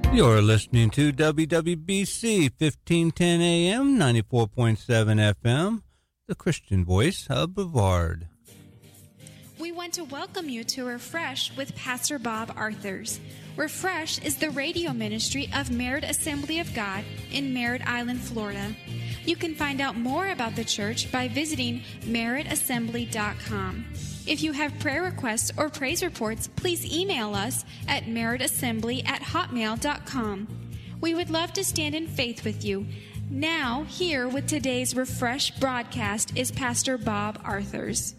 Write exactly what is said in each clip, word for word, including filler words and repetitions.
You're listening to W W B C fifteen ten A M, ninety-four point seven F M, the Christian voice of Brevard. We want to welcome you to Refresh with Pastor Bob Arthurs. Refresh is the radio ministry of Merritt Assembly of God in Merritt Island, Florida. You can find out more about the church by visiting merritt assembly dot com. If you have prayer requests or praise reports, please email us at merritt assembly at hotmail dot com. We would love to stand in faith with you. Now, here with today's Refresh broadcast is Pastor Bob Arthurs.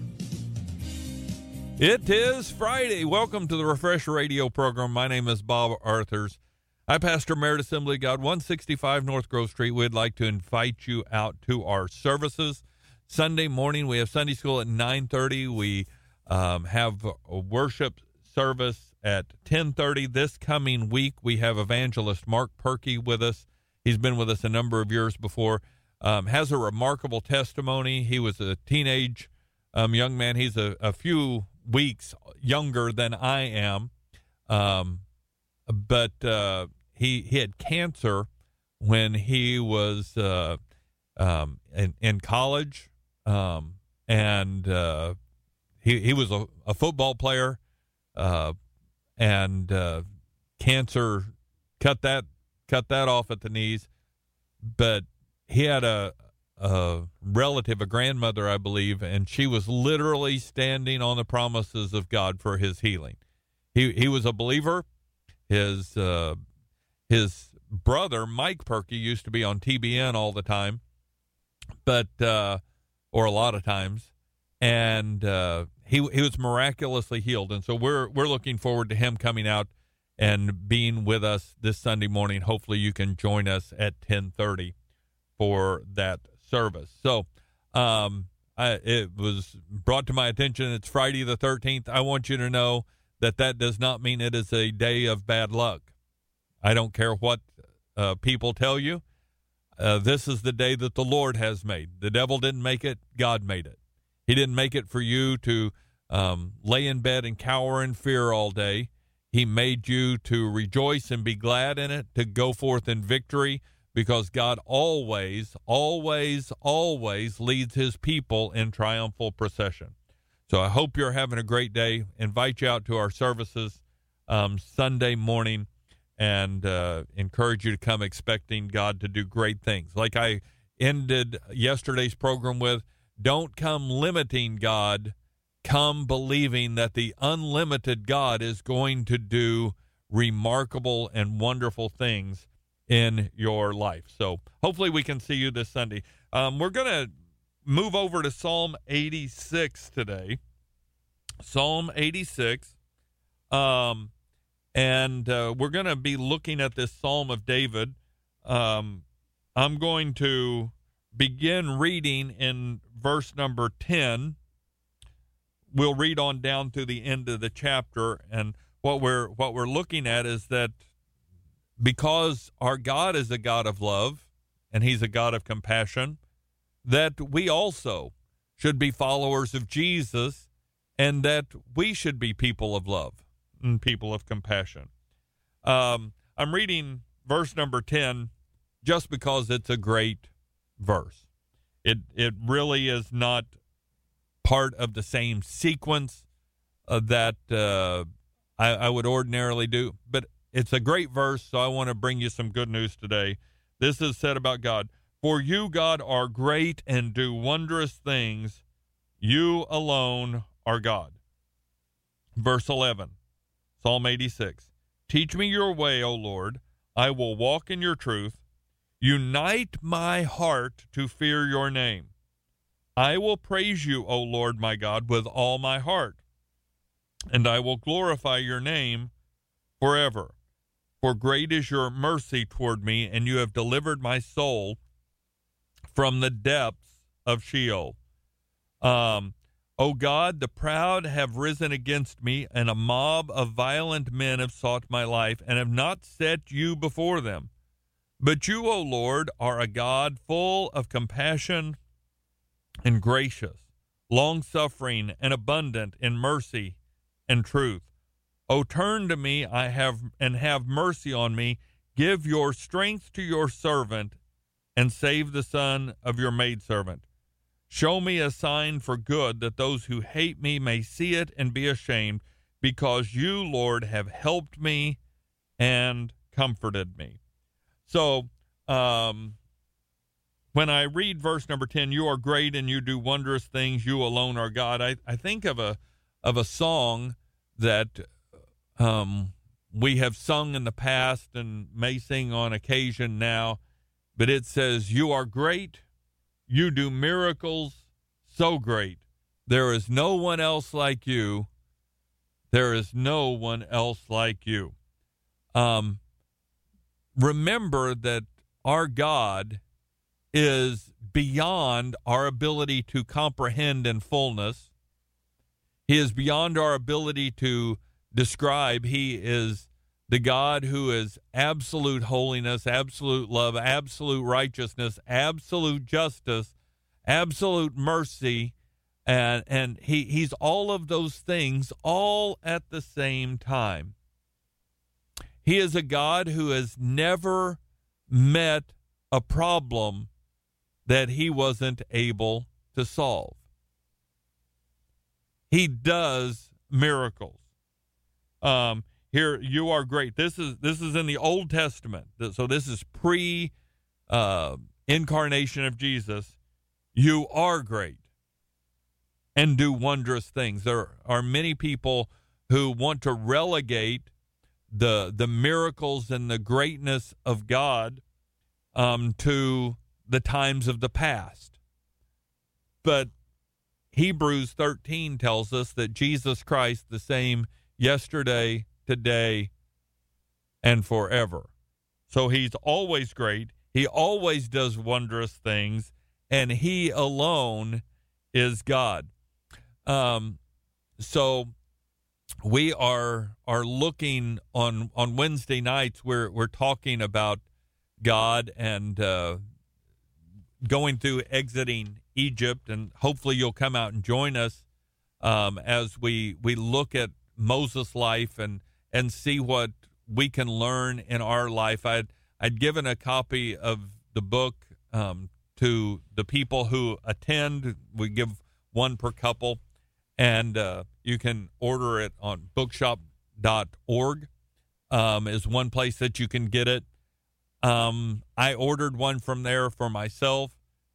It is Friday. Welcome to the Refresh Radio program. My name is Bob Arthurs. I pastor Merritt Assembly of God, one sixty-five North Grove Street. We'd like to invite you out to our services. Sunday morning, we have Sunday school at nine thirty. We um, have a worship service at ten thirty. This coming week, we have evangelist Mark Perky with us. He's been with us a number of years before. Um, has a remarkable testimony. He was a teenage um, young man. He's a, a few weeks younger than I am, um, but uh, he, he had cancer when he was uh, um, in, in college. Um, and, uh, he, he was a, a football player, uh, and, uh, cancer cut that, cut that off at the knees, but he had a, a relative, a grandmother, I believe, and she was literally standing on the promises of God for his healing. He, he was a believer. His, uh, his brother, Mike Perky, used to be on T B N all the time, but, uh, or a lot of times, and uh, he he was miraculously healed. And so we're we're looking forward to him coming out and being with us this Sunday morning. Hopefully you can join us at ten thirty for that service. So um, I, it was brought to my attention it's Friday the thirteenth. I want you to know that that does not mean it is a day of bad luck. I don't care what uh, people tell you. Uh, this is the day that the Lord has made. The devil didn't make it. God made it. He didn't make it for you to um, lay in bed and cower in fear all day. He made you to rejoice and be glad in it, to go forth in victory, because God always, always, always leads his people in triumphal procession. So I hope you're having a great day. Invite you out to our services um, Sunday morning, and uh, encourage you to come expecting God to do great things. Like I ended yesterday's program with, don't come limiting God, come believing that the unlimited God is going to do remarkable and wonderful things in your life. So hopefully we can see you this Sunday. Um, we're going to move over to Psalm eighty-six today. Psalm eighty-six. Um... And uh, we're going to be looking at this Psalm of David. Um, I'm going to begin reading in verse number ten. We'll read on down to the end of the chapter. And what we're what we're looking at is that because our God is a God of love and he's a God of compassion, that we also should be followers of Jesus, and that we should be people of love and people of compassion. Um, I'm reading verse number ten just because it's a great verse. It it really is not part of the same sequence uh, that uh, I, I would ordinarily do, but it's a great verse, so I want to bring you some good news today. This is said about God. For you, God, are great and do wondrous things. You alone are God. Verse eleven. Psalm eighty-six, teach me your way, O Lord. I will walk in your truth. Unite my heart to fear your name. I will praise you, O Lord my God, with all my heart, and I will glorify your name forever. For great is your mercy toward me, and you have delivered my soul from the depths of Sheol. Um, O God, the proud have risen against me, and a mob of violent men have sought my life, and have not set you before them. But you, O Lord, are a God full of compassion and gracious, long-suffering and abundant in mercy and truth. O turn to me, I have and have mercy on me. Give your strength to your servant, and save the son of your maidservant. Show me a sign for good, that those who hate me may see it and be ashamed, because you, Lord, have helped me and comforted me. So, um, when I read verse number ten, you are great and you do wondrous things, you alone are God, I, I think of a of a song that um, we have sung in the past and may sing on occasion now, but it says, you are great, you do miracles so great. There is no one else like you. There is no one else like you. Um, remember that our God is beyond our ability to comprehend in fullness. He is beyond our ability to describe. He is the God who is absolute holiness, absolute love, absolute righteousness, absolute justice, absolute mercy, and and he, he's all of those things all at the same time. He is a God who has never met a problem that he wasn't able to solve. He does miracles. Um, here, you are great. This is this is in the Old Testament, so this is pre uh, incarnation of Jesus. You are great and do wondrous things. There are many people who want to relegate the the miracles and the greatness of God um, to the times of the past. But Hebrews thirteen tells us that Jesus Christ, the same yesterday, today, and forever. So he's always great. He always does wondrous things, and he alone is God. Um, so we are are looking on on Wednesday nights. We're we're talking about God and uh, going through exiting Egypt, and hopefully you'll come out and join us um, as we we look at Moses' life and and see what we can learn in our life. I'd I'd given a copy of the book um, to the people who attend. We give one per couple, and uh, you can order it on bookshop dot org um, is one place that you can get it. Um, I ordered one from there for myself.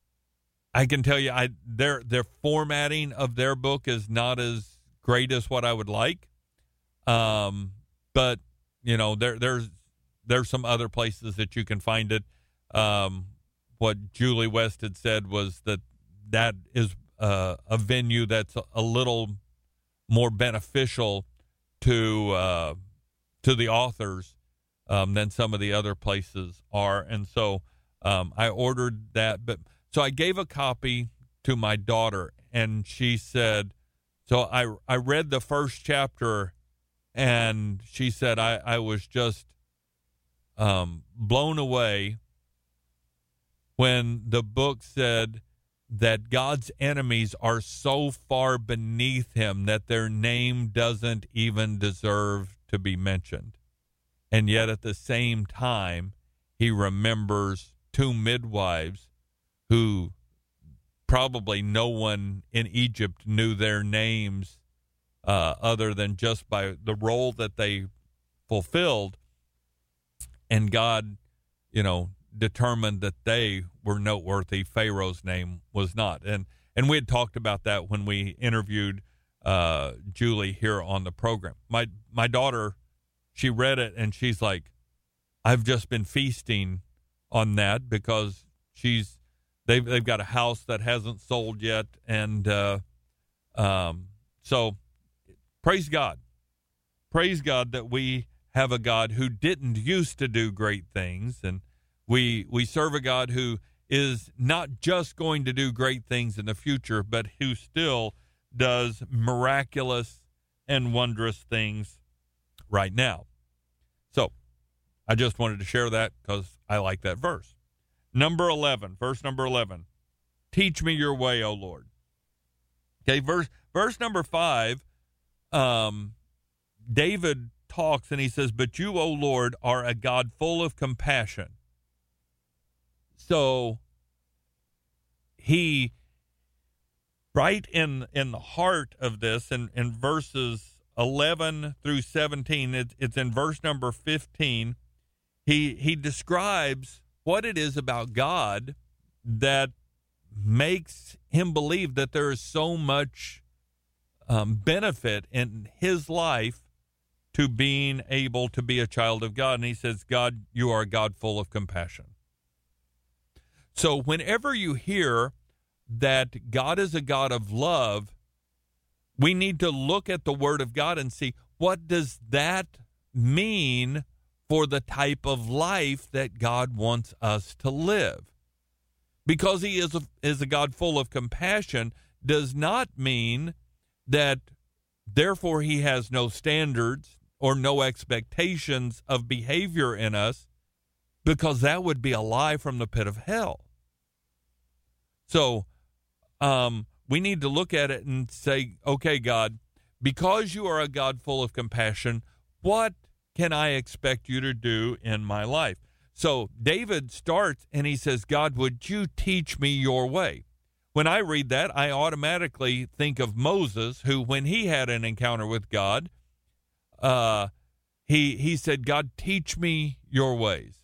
I can tell you, I their their formatting of their book is not as great as what I would like. Um, but you know, there there's there's some other places that you can find it. Um, what Julie West had said was that that is uh, a venue that's a, a little more beneficial to uh, to the authors um, than some of the other places are, and so um, I ordered that. But so I gave a copy to my daughter, and she said, so I I read the first chapter, and she said I, I was just um, blown away when the book said that God's enemies are so far beneath him that their name doesn't even deserve to be mentioned. And yet at the same time, he remembers two midwives who probably no one in Egypt knew their names uh, other than just by the role that they fulfilled. And God, you know, determined that they were noteworthy. Pharaoh's name was not. And and we had talked about that when we interviewed uh, Julie here on the program. My my daughter, she read it and she's like, I've just been feasting on that because she's they've they've got a house that hasn't sold yet, and uh, um, so praise God, praise God that we have a God who didn't used to do great things, and we we serve a God who is not just going to do great things in the future, but who still does miraculous and wondrous things right now. So I just wanted to share that because I like that verse. Number eleven, verse number eleven. Teach me your way, O Lord. Okay, verse verse number five. Um, David talks and he says, "But you, O Lord, are a God full of compassion." So he, right in in the heart of this, in, in verses eleven through seventeen, it, it's in verse number fifteen, he he describes what it is about God that makes him believe that there is so much um, benefit in his life to being able to be a child of God. And he says, "God, you are a God full of compassion." So whenever you hear that God is a God of love, we need to look at the Word of God and see, what does that mean for the type of life that God wants us to live? Because he is a, is a God full of compassion does not mean that therefore he has no standards or no expectations of behavior in us, because that would be a lie from the pit of hell. So um, we need to look at it and say, okay, God, because you are a God full of compassion, what can I expect you to do in my life? So David starts and he says, "God, would you teach me your way?" When I read that, I automatically think of Moses, who, when he had an encounter with God, uh, he he said, "God, teach me your ways."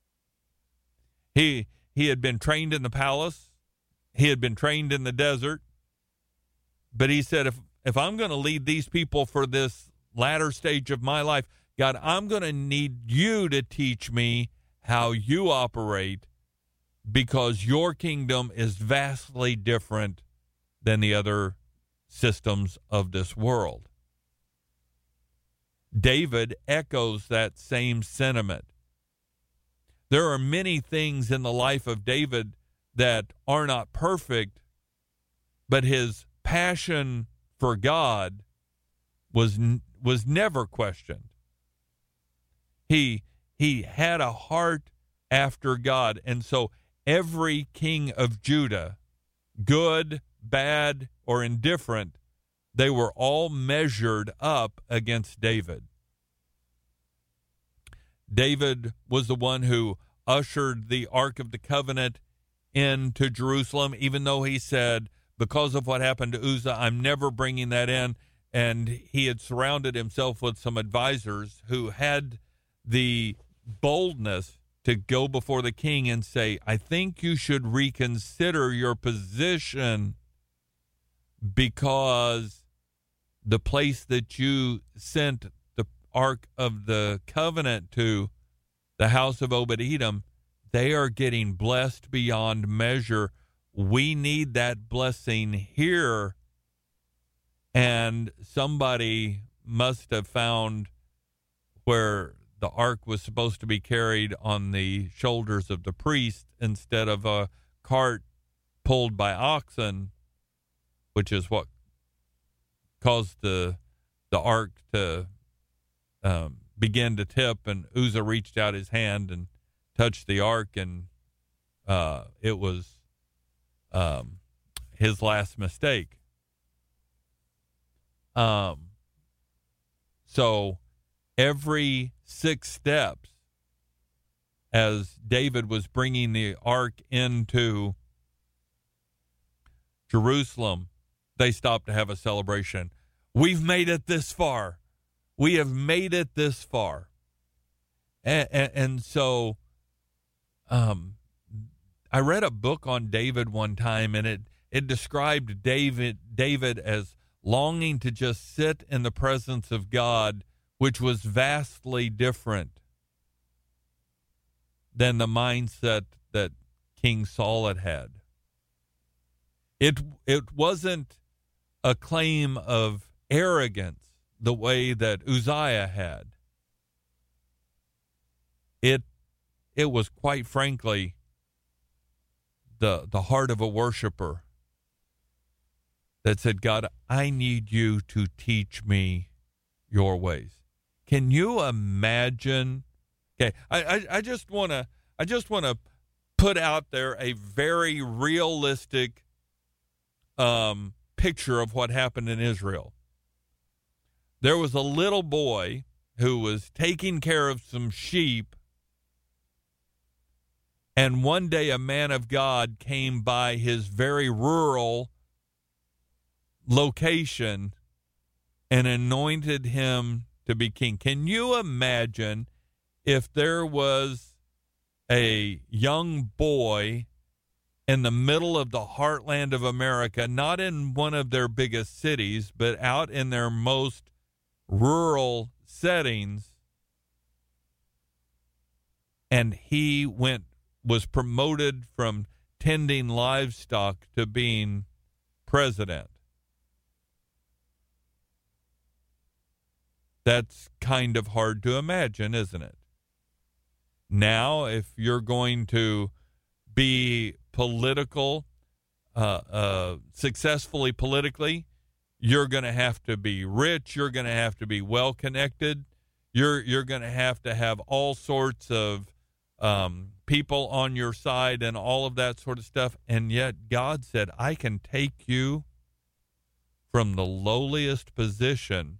He he had been trained in the palace. He had been trained in the desert. But he said, if if I'm going to lead these people for this latter stage of my life, God, I'm going to need you to teach me how you operate, because your kingdom is vastly different than the other systems of this world. David echoes that same sentiment. There are many things in the life of David that are not perfect, but his passion for God was was never questioned. He he had a heart after God, and so every king of Judah, good, bad, or indifferent, they were all measured up against David. David was the one who ushered the Ark of the Covenant into Jerusalem, even though he said, because of what happened to Uzzah, I'm never bringing that in. And he had surrounded himself with some advisors who had the boldness to go before the king and say, I think you should reconsider your position, because the place that you sent the Ark of the Covenant to, the house of Obed-Edom, they are getting blessed beyond measure. We need that blessing here. And somebody must have found where the ark was supposed to be carried on the shoulders of the priest instead of a cart pulled by oxen, which is what caused the the ark to um, begin to tip. And Uzzah reached out his hand and touched the ark, and uh, it was um, his last mistake. Um, so every six steps, as David was bringing the ark into Jerusalem, they stopped to have a celebration. We've made it this far. We have made it this far. And, and, and so um, I read a book on David one time, and it, it described David David as longing to just sit in the presence of God, which was vastly different than the mindset that King Saul had had. It, it wasn't a claim of arrogance the way that Uzziah had. It, it was quite frankly the, the heart of a worshiper that said, God, I need you to teach me your ways. Can you imagine? Okay, I, I, I just want to I just want to put out there a very realistic um, picture of what happened in Israel. there was a little boy who was taking care of some sheep, and one day a man of God came by his very rural location and anointed him to be king. Can you imagine if there was a young boy in the middle of the heartland of America, not in one of their biggest cities, but out in their most rural settings, and he went was promoted from tending livestock to being president? That's kind of hard to imagine, isn't it? Now, if you're going to be political, uh, uh, successfully politically, you're going to have to be rich. You're going to have to be well connected. You're you're going to have to have all sorts of um, people on your side and all of that sort of stuff. And yet God said, I can take you from the lowliest position,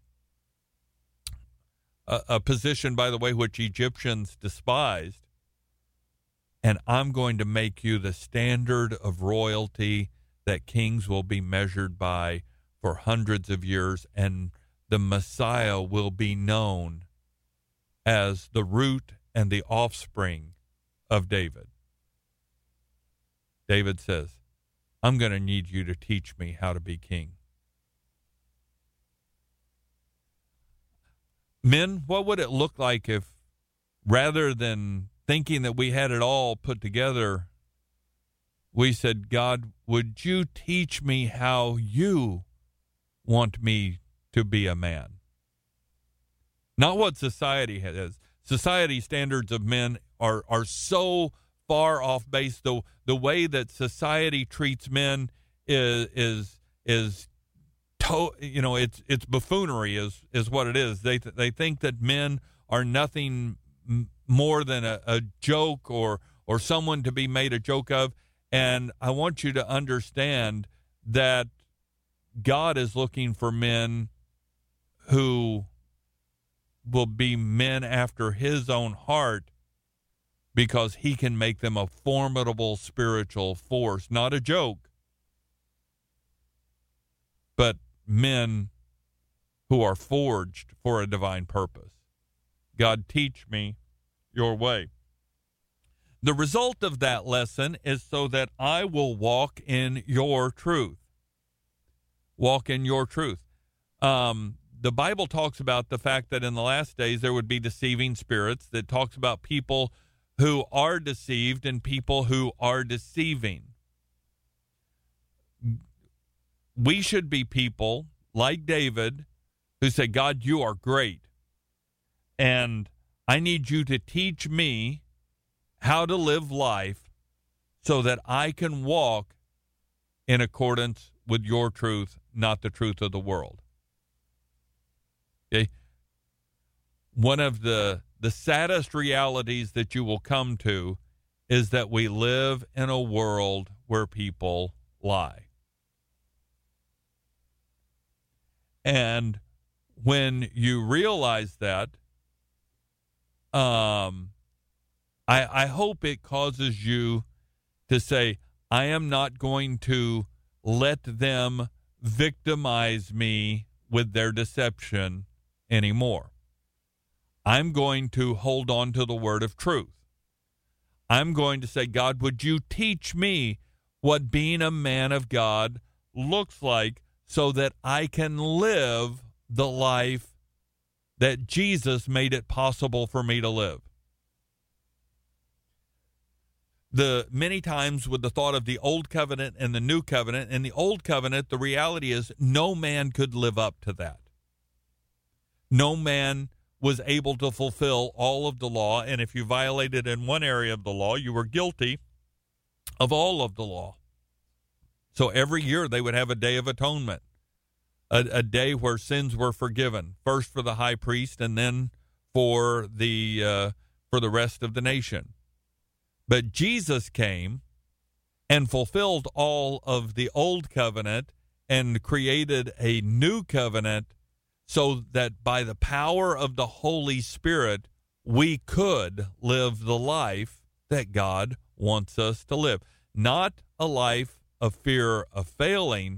a, a position, by the way, which Egyptians despised, and I'm going to make you the standard of royalty that kings will be measured by for hundreds of years, and the Messiah will be known as the root and the offspring of David. David says, I'm going to need you to teach me how to be king. Men, what would it look like if, rather than thinking that we had it all put together, we said, God, would you teach me how you want me to be a man? Not what society has. Society standards of men are, are so far off base. The, the way that society treats men is is is to, you know, it's it's buffoonery is is what it is. They th- they think that men are nothing m- more than a, a joke or or someone to be made a joke of. And I want you to understand that God is looking for men who will be men after his own heart, because he can make them a formidable spiritual force, not a joke, but men who are forged for a divine purpose. God, teach me your way. The result of that lesson is so that I will walk in your truth. Walk in your truth. Um, the Bible talks about the fact that in the last days there would be deceiving spirits. That talks about people who are deceived and people who are deceiving. We should be people like David who say, God, you are great, and I need you to teach me how to live life so that I can walk in accordance with your truth, not the truth of the world. Okay? One of the the saddest realities that you will come to is that we live in a world where people lie. And when you realize that, um, I, I hope it causes you to say, I am not going to let them victimize me with their deception anymore. I'm going to hold on to the word of truth. I'm going to say, God, would you teach me what being a man of God looks like so that I can live the life that Jesus made it possible for me to live? The many times with the thought of the old covenant and the new covenant, in the old covenant, the reality is no man could live up to that. No man was able to fulfill all of the law, and if you violated in one area of the law, you were guilty of all of the law. So every year they would have a day of atonement, a, a day where sins were forgiven, first for the high priest and then for the uh, for the rest of the nation. But Jesus came and fulfilled all of the old covenant and created a new covenant so that by the power of the Holy Spirit, we could live the life that God wants us to live. Not a life of fear of failing,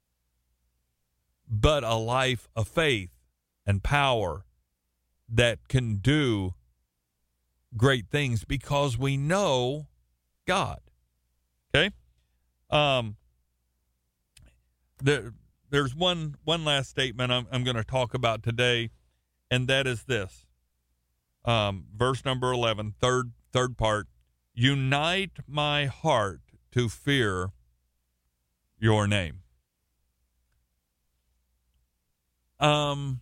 but a life of faith and power that can do great things because we know God. Okay? Um, there, there's one one last statement I'm, I'm going to talk about today, and that is this. Um, verse number eleven, third, third part. Unite my heart to fear your name. Um,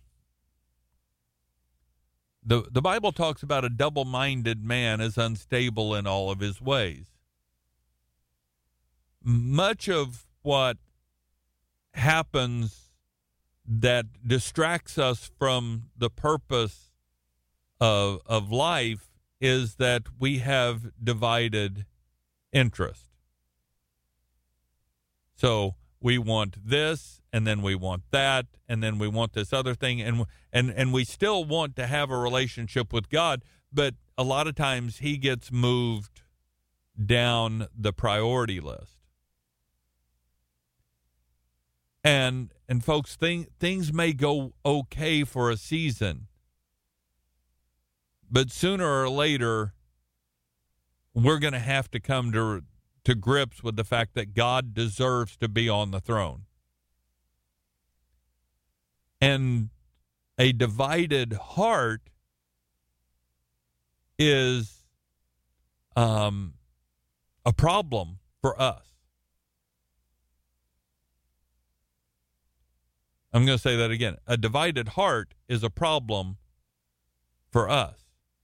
the, the Bible talks about a double-minded man is unstable in all of his ways. Much of what happens that distracts us from the purpose of, of life is that we have divided interest. So we want this, and then we want that, and then we want this other thing, and and and we still want to have a relationship with God, but a lot of times he gets moved down the priority list. And and folks, thing, things may go okay for a season, but sooner or later, we're going to have to come to to grips with the fact that God deserves to be on the throne. And a divided heart is um, a problem for us. I'm going to say that again. A divided heart is a problem for us.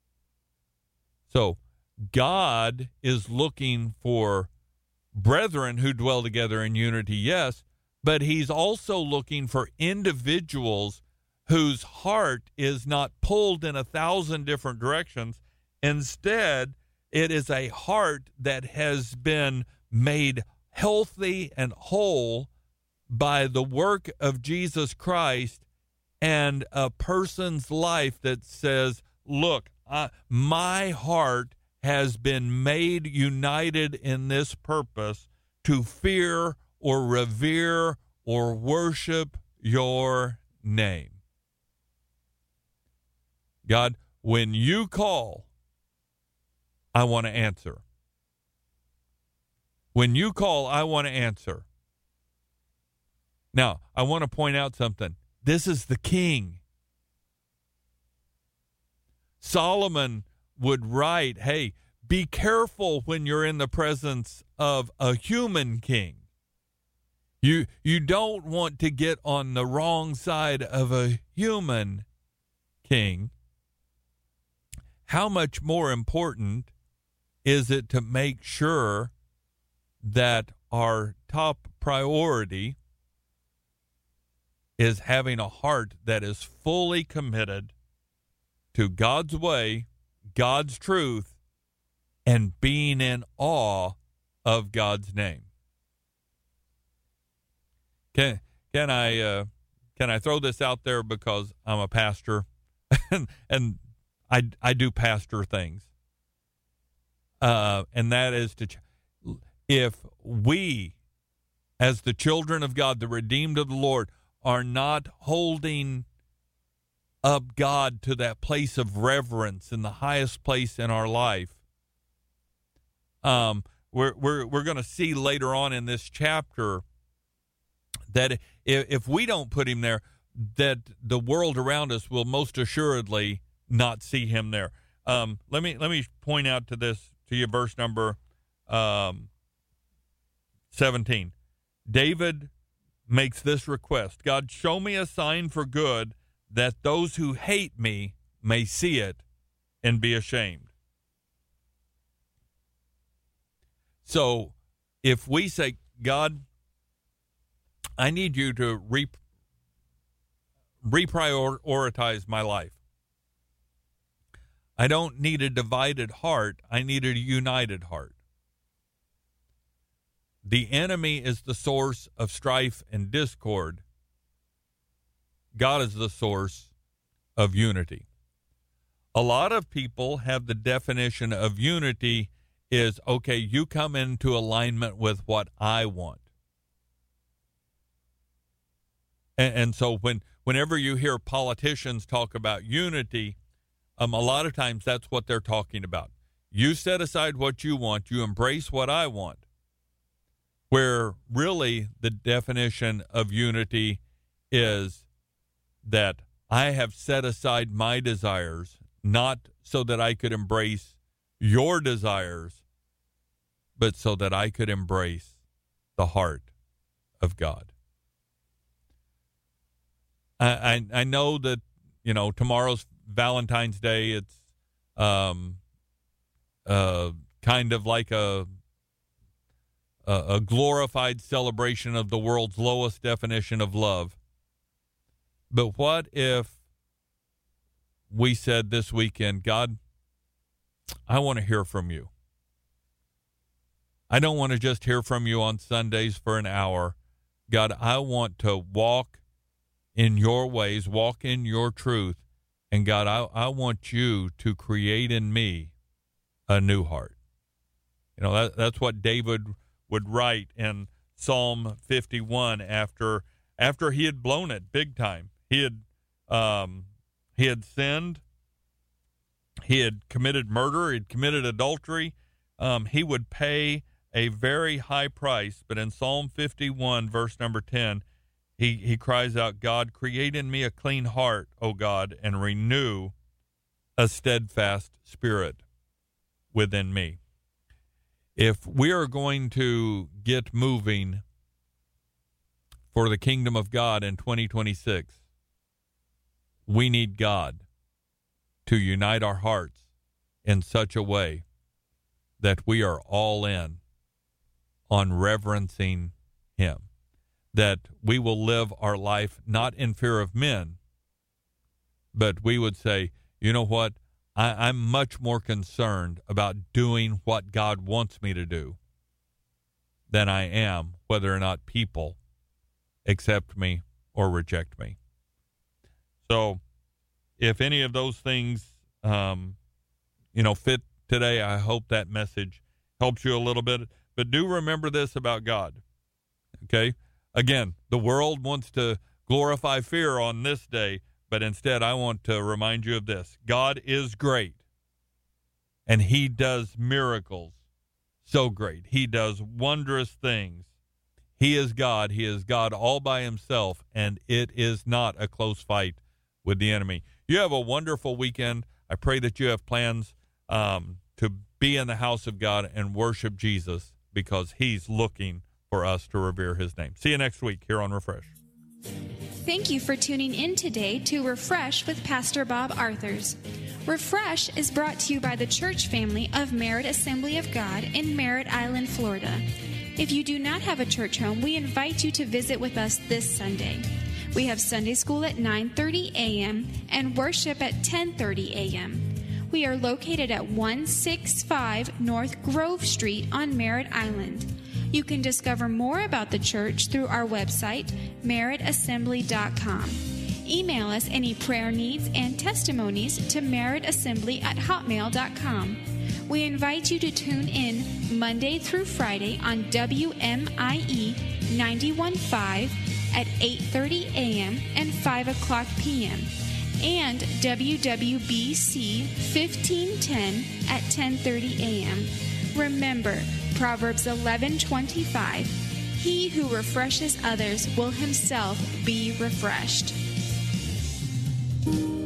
So God is looking for brethren who dwell together in unity, yes, but he's also looking for individuals whose heart is not pulled in a thousand different directions. Instead, it is a heart that has been made healthy and whole by the work of Jesus Christ, and a person's life that says, look, uh, my heart has been made united in this purpose to fear or revere or worship your name. God, when you call, I want to answer. When you call, I want to answer. Now, I want to point out something. This is the king. Solomon would write, hey, be careful when you're in the presence of a human king. You, you don't want to get on the wrong side of a human king. How much more important is it to make sure that our top priority is having a heart that is fully committed to God's way, God's truth, and being in awe of God's name. Can can I uh, can I throw this out there because I'm a pastor, and, and I I do pastor things, uh, and that is to if we, as the children of God, the redeemed of the Lord, are not holding up God to that place of reverence in the highest place in our life. Um, we're we're we're going to see later on in this chapter that if, if we don't put him there, that the world around us will most assuredly not see him there. Um, let me let me point out to this to you, verse number um, seventeen. David makes this request: God, show me a sign for good, that those who hate me may see it and be ashamed. So if we say, God, I need you to re- reprioritize my life. I don't need a divided heart. I need a united heart. The enemy is the source of strife and discord. God is the source of unity. A lot of people have the definition of unity is, okay, you come into alignment with what I want. And, and so when whenever you hear politicians talk about unity, um, a lot of times that's what they're talking about. You set aside what you want, you embrace what I want. Where really the definition of unity is that I have set aside my desires, not so that I could embrace your desires, but so that I could embrace the heart of God. I, I, I know that, you know, tomorrow's Valentine's Day. It's um, uh, kind of like a, a a glorified celebration of the world's lowest definition of love. But what if we said this weekend, God, I want to hear from you. I don't want to just hear from you on Sundays for an hour. God, I want to walk in your ways, walk in your truth. And God, I, I want you to create in me a new heart. You know, that, that's what David would write in Psalm fifty-one after after he had blown it big time. He had um, he had sinned. He had committed murder. He had committed adultery. Um, he would pay a very high price. But in Psalm fifty-one, verse number ten, he, he cries out, God, create in me a clean heart, O God, and renew a steadfast spirit within me. If we are going to get moving for the kingdom of God in twenty twenty-six, we need God to unite our hearts in such a way that we are all in on reverencing him, that we will live our life not in fear of men, but we would say, you know what, I, I'm much more concerned about doing what God wants me to do than I am whether or not people accept me or reject me. So if any of those things, um, you know, fit today, I hope that message helps you a little bit. But do remember this about God, okay? Again, the world wants to glorify fear on this day, but instead I want to remind you of this. God is great, and he does miracles so great. He does wondrous things. He is God. He is God all by himself, and it is not a close fight with the enemy. You have a wonderful weekend. I pray that you have plans um, to be in the house of God and worship Jesus, because he's looking for us to revere his name. See you next week here on Refresh. Thank you for tuning in today to Refresh with Pastor Bob Arthurs. Refresh is brought to you by the church family of Merritt Assembly of God in Merritt Island, Florida. If you do not have a church home, we invite you to visit with us this Sunday. We have Sunday school at nine thirty a.m. and worship at ten thirty a.m. We are located at one sixty-five North Grove Street on Merritt Island. You can discover more about the church through our website, merritt assembly dot com. Email us any prayer needs and testimonies to merrittassembly at hotmail dot com. We invite you to tune in Monday through Friday on W M I E ninety-one point five at eight thirty a.m. and five o'clock p.m. and W W B C fifteen ten at ten thirty a.m. Remember, Proverbs eleven twenty-five, he who refreshes others will himself be refreshed.